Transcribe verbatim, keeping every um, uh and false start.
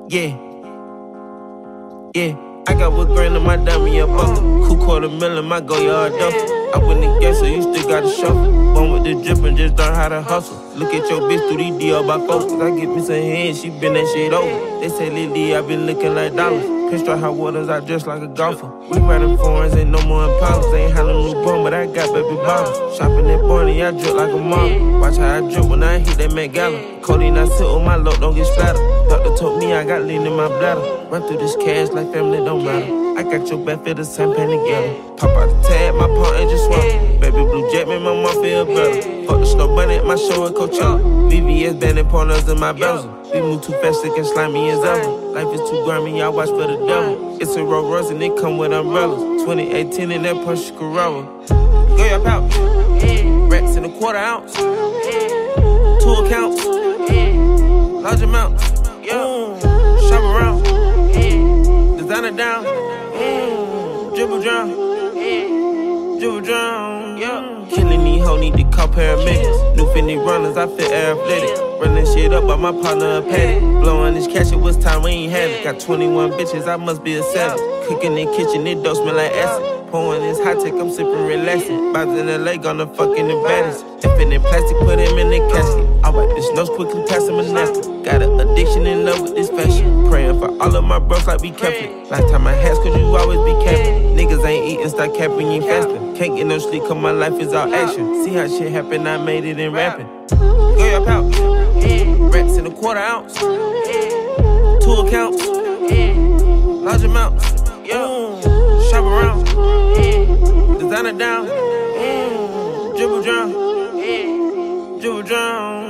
Yeah. Yeah. I got what grand in my dummy a bucket. Cool quarter million, my go yard duffel. I win the game, so you still gotta shuffle. Born with the drip and just learn how to hustle. Look at your bitch through these D L by focus. I get me some hands, she been that shit over. They say Lily, I been looking like dollars. Pinstripe hot waters, I dress like a golfer. We riding foreigns, ain't no more Impalas. Ain't had no newborn, but I got baby bottles. Shopping at Barney, I drip like a model. Watch how I drip when I hit that Met Gala. Codeine, I sit on my load, don't get splattered. Doctor told me I got lean in my bladder. Run through this cash like family don't matter. I got your back, feel the same pain together. Pop out the tag, my paw ain't just swallow. Baby blue jet, make my mom feel better. Fuck the snow bunny at my show at Coachella. V V S banding partners in my bezel. We move too fast, it can slime me as ever. Life is too grimy, I watch for the devil. It's a Rolls Royce and it come with umbrellas. twenty eighteen in that Porsche Carrera. Go your pouch. Racks in a quarter ounce. Two accounts. Large amounts. Yeah. Shop around. Designer down. Mm. Dribble drown. Dribble drown. Yeah. Killing these hoes, need to call paramedics. New Fendi runners, I feel athletic. Running shit up by my partner, a paddock. Blowing this cash, it was time we ain't had it. Got twenty-one bitches, I must be a savage. Cooking in kitchen, it don't smell like acid. Pouring this high tech, I'm sipping relaxing. Bounce in the leg on the fucking the baddest. Infinite plastic, put him in the casket. I wipe this nose quickly, pass him a nasty. Got an addiction in love with this fashion. Praying for all of my bros like we Catholic. Last time I had, cause you always be Catholic. Niggas ain't eating, start capping, you ain't fasting. Can't get no sleep, cause my life is all action. See how shit happen, I made it in rapping. Go your pouch. Racks in a quarter ounce. Two accounts. Large amounts. Yeah. Shop around. Designer down. Mm. Dribble drown. Dribble drown.